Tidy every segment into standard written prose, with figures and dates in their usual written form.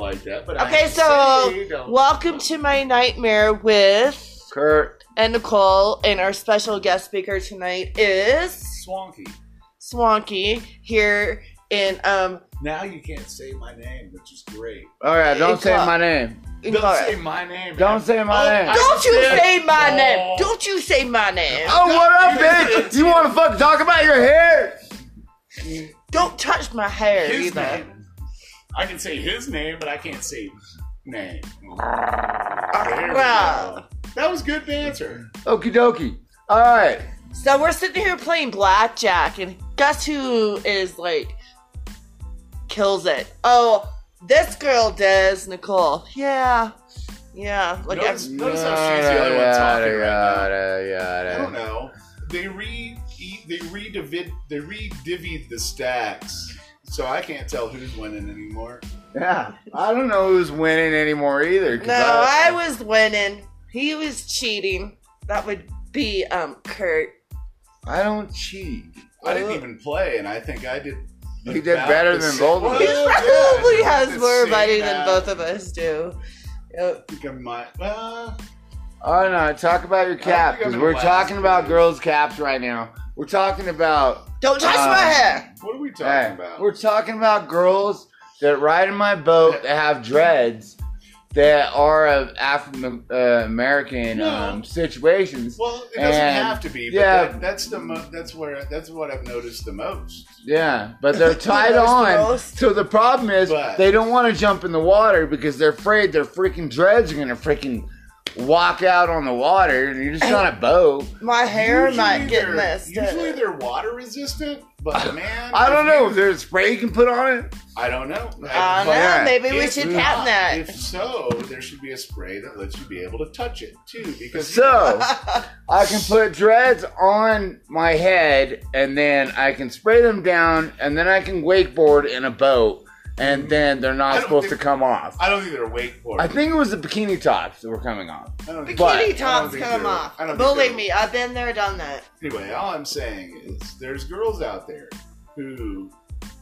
like that. But Okay, so welcome to my nightmare with Kurt and Nicole, and our special guest speaker tonight is Swanky here in Now you can't say my name, which is great. All right, don't say my name. Don't say my name. Don't say my name. Don't you say my name. Don't you say my name. Oh, what up, bitch? You want to fucking talk about your hair? Don't touch my hair His either. name. I can say his name, but I can't say name. There we Well, go. That was good banter. Okie dokie. All right. so we're sitting here playing blackjack, and guess who is like kills it? Oh, this girl does, Nicole. Yeah. Like Notice how she's the other one talking right now. I don't know. They re-divvied the stacks, so I can't tell who's winning anymore. Yeah. I don't know who's winning anymore either. No, I was winning. He was cheating. That would be Kurt. I don't cheat. I didn't even play, and I think I did. He did better than both of us. He probably Yeah, has the more same money than amount. both of us do. Yep. I think I might. Oh, no. Talk about your cap, think I'm because in we're the last talking about position. girls' caps right now. We're talking about... Don't touch my hair. What are we talking Hey, about? we're talking about girls that ride in my boat that have dreads that are of African American No. situations. Well, it doesn't And, have to be, but yeah. that's what I've noticed the most. Yeah, but they're tied Most on. most. So the problem is But- they don't want to jump in the water because they're afraid their freaking dreads are gonna freaking walk out on the water, and you're just on a boat. My hair Usually might get they're- messed Usually up. they're water resistant, but man, I don't know if there's a spray you can put on it. I don't know. I don't know. Yeah. Maybe we If should not, patent that. If so, there should be a spray that lets you be able to touch it too, because So I can put dreads on my head, and then I can spray them down, and then I can wakeboard in a boat, and then they're I not don't supposed think- to come off. I don't think they're wakeboarding. I think it was the bikini tops that were coming off. I don't think But- Bikini I don't tops think come they're- off. I don't think Believe they're- me, I've been there, done that. Anyway, all I'm saying is there's girls out there who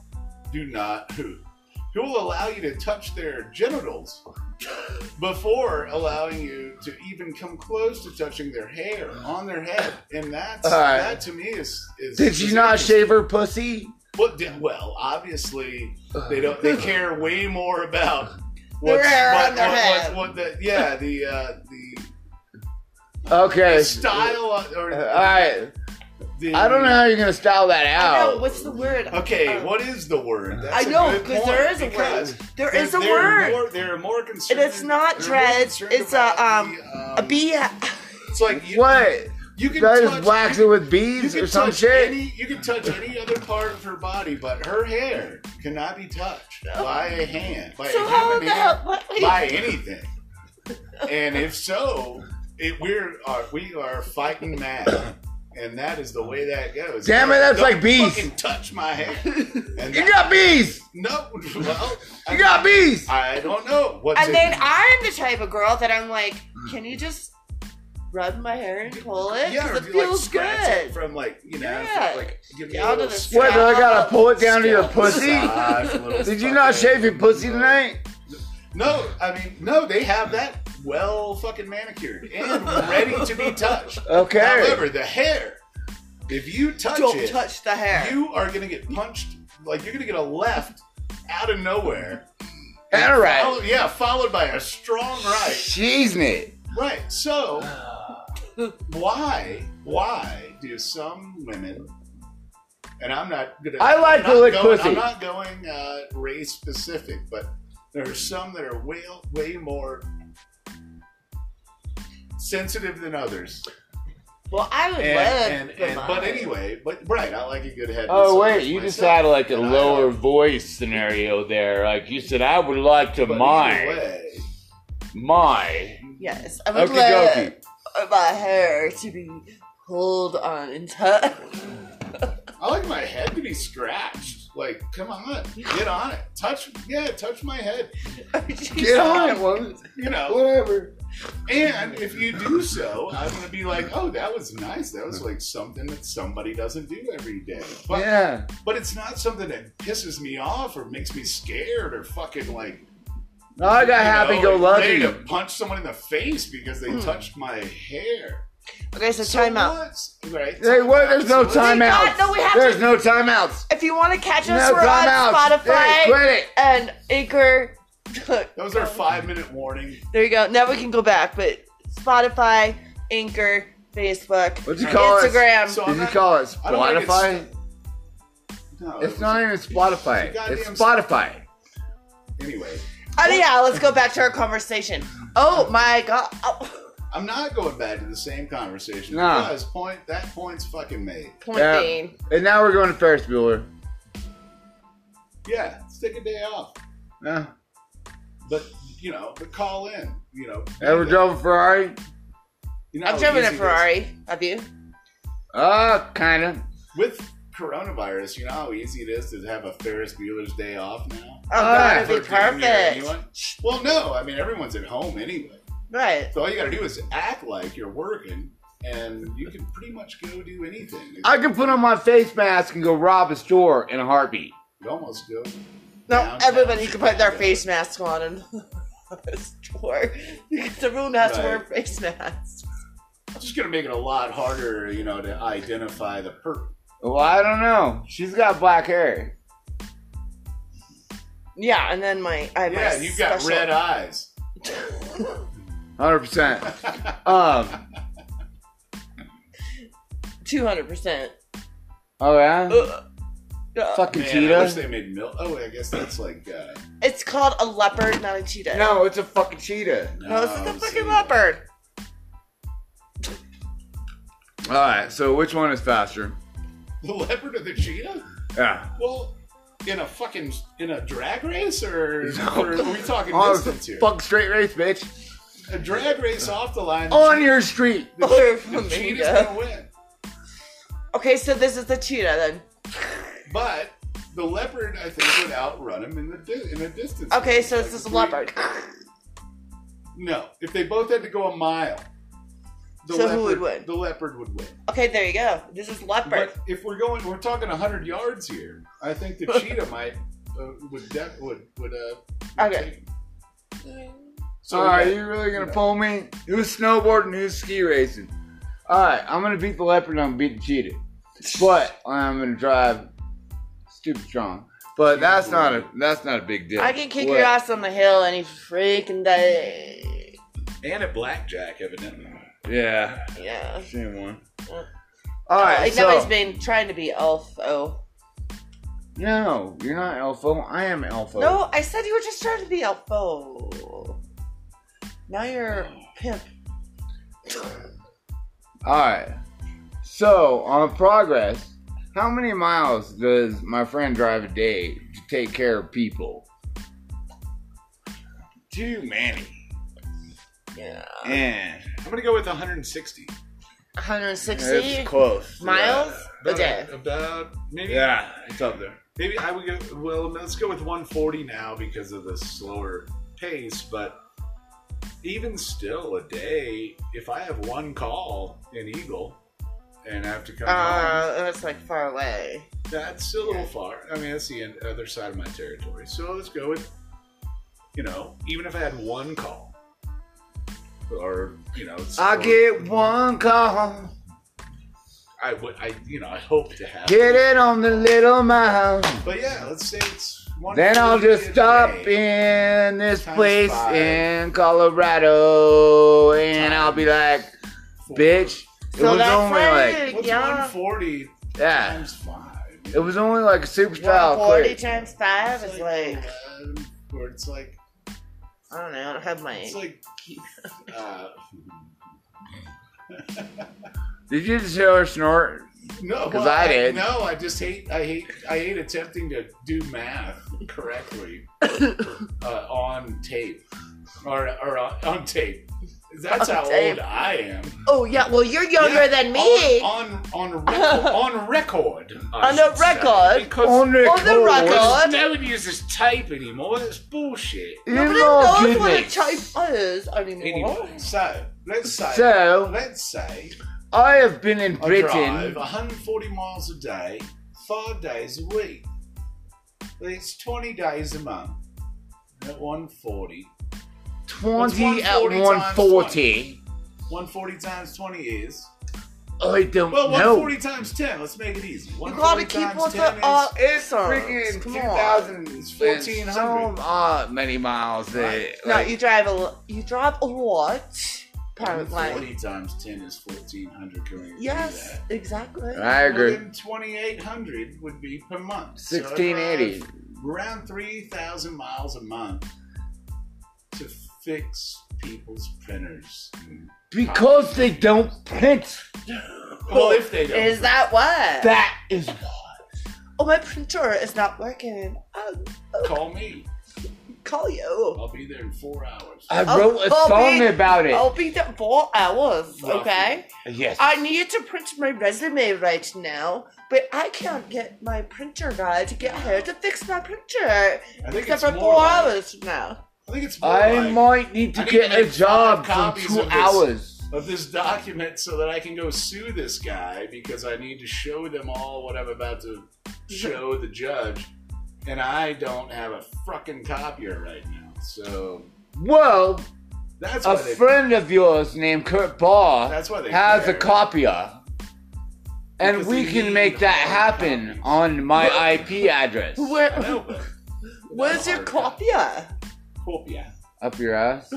will allow you to touch their genitals before allowing you to even come close to touching their hair on their head, and that to me is. Did you not shave her pussy? Well, obviously they don't. They care way more about Their hair on their head. Okay. the style or All right. the, I don't know how you're gonna style that I out. know, what's the word? Okay, what is the word? I That's a know, good because point, there is a because word. There is a they're word. They're more concerned. And it's not they're more dreads, concerned it's about a bee. It's like you, What? you can Did I touch, just wax it with beads you or can some touch shit? you can touch any other part of her body, but her hair cannot be touched by a hand, by So a how human the hand, hell? What? by anything. And if so, we are fighting mad. And that is the way that goes. Damn it, that's Don't like bees. Fucking touch my hair. And You got bees. no. Well, You got bees. I don't know. What's And it? then I'm the type of girl that I'm like, can you just rub my hair and pull it? yeah, Because or it do you, feels scratch it good. from Yeah. give me Down a to little the scalp What? Do I gotta pull it down to your scalp pussy? massage, a little Did you fucking- not shave your pussy tonight? No, I mean, no, they have that well fucking manicured and ready to be touched. Okay. However, the hair, if you touch Don't it, touch the hair. you are gonna get punched. Like you're gonna get a left out of nowhere. All right. Followed by a strong right. Cheesenit. Right. So, why do some women? And I'm not gonna. I like I'm to not lick going- pussy. I'm not going race specific, but there are some that are way more sensitive than others. Well, I would But anyway, right, I like a good head. Oh massage wait, you just myself. had like a And I lower don't- voice scenario there. Like you said, I would like to but either my. way, yes, I would Okie like dokie. my hair to be pulled on and touched. I like my head to be scratched. Like, come on, get on it. Touch my head. Get on it, woman. You know, Whatever. and if you do so, I'm gonna be like, oh, that was nice. That was like something that somebody doesn't do every day. But, Yeah. but it's not something that pisses me off or makes me scared or fucking like, No, I got happy-go-lucky. Ready to punch someone in the face because they touched my hair. Okay, so timeout. Right. Hey, what? There's no timeouts. No, we have There's to. no timeouts. If you want to catch us, No we're on timeouts. Spotify Hey, quit it. and Anchor. That was our 5-minute warning. There you go. Now we can go back, but Spotify, Anchor, Facebook, What'd you call Instagram. it? So Did you call it I don't wanna get Spotify? No, It's not even Spotify. Goddamn It's Spotify. Anyway, Yeah, let's go back to our conversation. Oh my god. Oh. I'm not going back to the same conversation No. because that point's fucking made. Point Yeah. being. And now we're going to Ferris Bueller. Yeah, let's take a day off. Yeah. But call in. Ever drove a Ferrari? You know I've how driven a easy it is. Ferrari. Have you? Kind of. With coronavirus, you know how easy it is to have a Ferris Bueller's Day off now. Oh god, it'd be For damn near perfect. anyone? Well, no, I mean everyone's at home anyway. Right. So all you got to do is act like you're working, and you can pretty much go do anything. I can put on my face mask and go rob a store in a heartbeat. You almost go. No, downtown everybody can put their Chicago. face mask on in the store. Because everyone has to wear Right. face masks. I'm just gonna make it a lot harder, to identify the perp. Well, I don't know. She's got black hair. Yeah, and then I have my Yeah, and you've got special- red eyes. 100%. 200%. Oh, yeah? Fucking Man, I cheetah? wish they made milk. Oh, I guess that's like. It's called a leopard, not a cheetah. No, it's a fucking cheetah. No, this is a see. fucking leopard. Alright, so which one is faster? The leopard or the cheetah? Yeah. Well, in a drag race, or are we talking Oh, distance here? fuck straight race, bitch. A drag race off the line. On your street. Or The flamingo. cheetah's gonna win. Okay, so this is the cheetah then. But the leopard, I think, would outrun him in the distance. Okay, so it's Like, this if leopard. No, if they both had to go a mile, So who would win? The leopard would win. Okay, there you go. This is leopard. But if we're talking 100 yards here. I think the cheetah might would Okay. take him. So Alright, yeah, you really gonna pull me? Who's snowboarding? Who's ski racing? Alright, I'm gonna beat the leopard and I'm gonna beat the cheetah. But I'm gonna drive stupid strong. But that's not a big deal. I can kick What? your ass on the hill any freaking day. and at blackjack, evidently. Yeah, Yeah. same one. I Alright, know he's so been trying to be Elfo. no, you're not Elfo. I am Elfo. No, I said you were just trying to be Elfo. Now you're pimp. Alright. So, on progress, how many miles does my friend drive a day to take care of people? Too many. Yeah. And I'm gonna go with 160 160 it's close. miles a About- day. About maybe. Yeah, it's up there. Maybe I would go. Well, let's go with 140 now because of the slower pace. But even still, a day, if I have one call in Eagle and I have to come home, That's like far away. that's a little far. I mean, that's the other side of my territory. So let's go with, even if I had one call, or I or- get one call. I would. I hope to have. Get it on the little mile. But yeah, let's say it's. Then I'll 140 just a stop day. in this Times place 5. in Colorado and I'll be like, bitch, it So was that's only like, What's yeah. 140 yeah, times 5? it was only like a super style 140 quick. times 5 is like, 11, where it's like, I don't know, I don't have my. it's like, Did you just hear her snort? no, 'Cause I did. No, I just hate attempting to do math correctly on tape or on tape. That's On how tape. old I am. Oh, yeah, well, you're younger Yeah, than me. on record. I On the should say, record? because On the On the record. nobody uses tape anymore. It's bullshit. Nobody Oh, knows what a goodness. type is anymore. Anyway, so let's say I have been in I Britain. drive 140 miles a day, 5 days a week. It's 20 days a month. at 140. 20 at 140 times 140. 140 times 20 is. I don't Well, know. 140 times 10. Let's make it easy. You gotta 140 keep times with 10 the It's answers. freaking Come 2,000. It's 1,400. So many miles. Right. No, Like, you drive a lot. Apparently. 140 times 10 is 1,400. Can we agree Yes, that? exactly. I agree. Well, then 2,800 would be per month. 1680. So I drive around 3,000 miles a month to fix people's printers. Because they don't print. Well, if they don't. Is that what? That is why. Oh, my printer is not working. Call me. Call you. I'll be there in 4 hours. I wrote a I'll song be- about it. I'll be there 4 hours, Roughly. okay? Yes. I need to print my resume right now, but I can't get my printer guy to get here to fix my printer. I think Except it's for more 4 like- hours from now. I think it's more I like might need to I need get to a make job 5 for copies 2 of this. hours. of this document so that I can go sue this guy because I need to show them all what I'm about to show the judge, and I don't have a fucking copier right now. So Well, that's a why they, friend of yours named Kurt Barr that's why they has care. a copier. And Because we they can need make that hard happen copies. on my IP address. I Where, know, but where's your hard copier? Copia. Up your ass.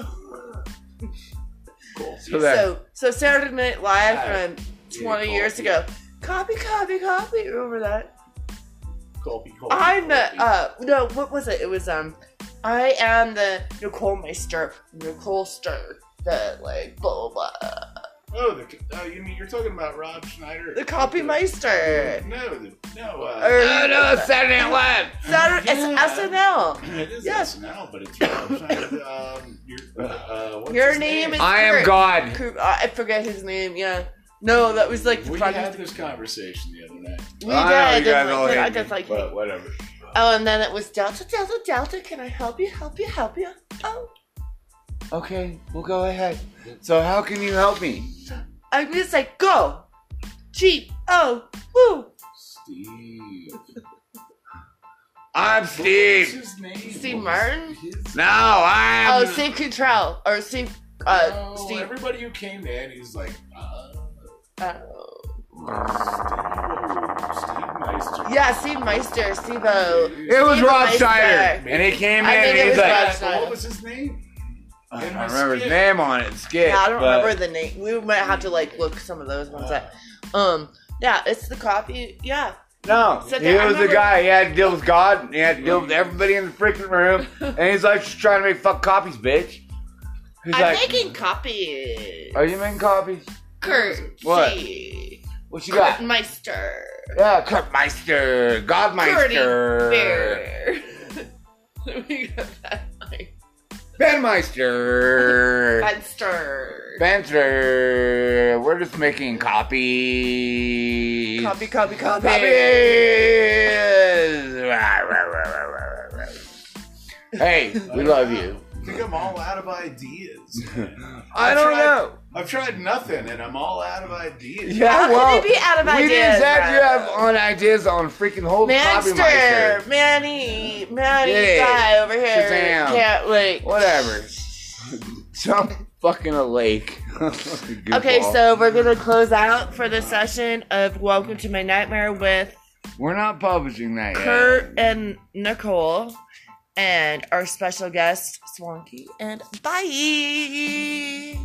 Cool. So there. So Saturday Night Live Yeah. from 20 years copy. ago. Copy. Remember that? Copy. I'm the no, what was it? It was I am the Nicole Meister, Nicole Stir, the like blah blah blah. Oh, you mean you're talking about Rob Schneider? The Copy Meister. No. Oh no, Saturday Night Live. Saturday, Yeah. it's SNL. It is Yes. SNL, but it's Rob Schneider. What's Your his name is- I am Kurt. God. I forget his name. Yeah, no, that was like the We project. had this conversation the other night. We I know did. you guys all I hate just me, like. But whatever. Oh, and then it was Delta. Can I help you? Oh, Okay, we'll go ahead. So how can you help me? I'm just like go. Woo. Steve. I'm What's Steve. his name? Steve What was Martin? his- No, I'm. Oh, Steve Control or Steve. No, Steve. everybody who came in, he's like, Steve Meister. Yeah, Steve Meister, Steve-O. It was Steve Rob Meister. Schneider, and he came in I think and it he's was like, Rob But Schneider. what was his name? I In don't the remember his skit. name on it. Skit. Yeah, I don't but- remember the name. We might have to like look some of those ones up. Yeah, it's the copy. Yeah. No, So he there- I was the remember- guy. He had to deal with God. And he had to deal with everybody in the freaking room. And he's like, just trying to make fuck copies, bitch. He's I'm like, making copies. are you making copies? Kurt. What? G. What you got? Kurt Meister. Yeah, Kurtmeister, Godmeister, Bear. We got that like Benmeister, Meister. Banter. We're just making copies. Copy. Copies. Hey, we love you. I think I'm all out of ideas. I don't know. I've tried nothing, and I'm all out of ideas. Yeah, How well, can you be out of we ideas? just said you bro? have on ideas on freaking whole Manster, Copymeister. Manny Yeah. guy over here. Shazam. Can't wait. Whatever. Jump fucking a lake. Okay, Goofball. so we're gonna close out for this session of Welcome to My Nightmare with We're not publishing that yet. Kurt and Nicole and our special guest Swanky, and bye.